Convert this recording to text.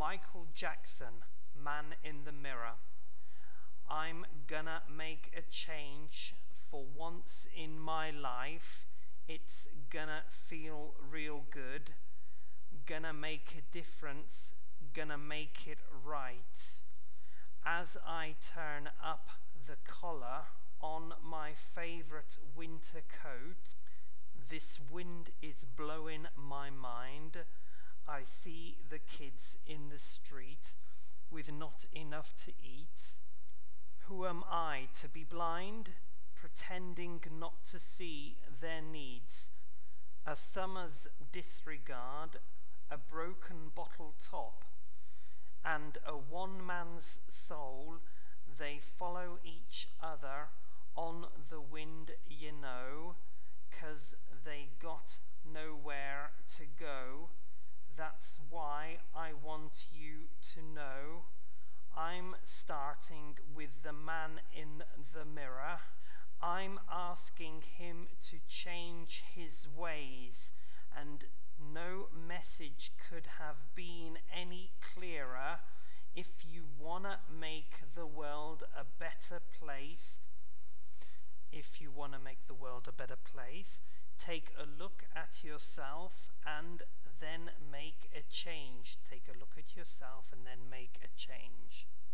Michael Jackson, Man in the Mirror. I'm gonna make a change for once in my life. It's gonna feel real good. Gonna make a difference. Gonna make it right. As I turn up the collar on my favorite winter coat, this wind is blowing my mind. I see the kids in the street with not enough to eat. Who am I to be blind, pretending not to see their needs? A summer's disregard, a broken bottle top, and a one-man's soul. They follow each other on the wind, you know, 'cause they got nowhere to go. That's why I want you to know I'm starting with the man in the mirror. I'm asking him to change his ways, and no message could have been any clearer. If you wanna make the world a better place, take a look at yourself and then make a change. Take a look at yourself and then make a change.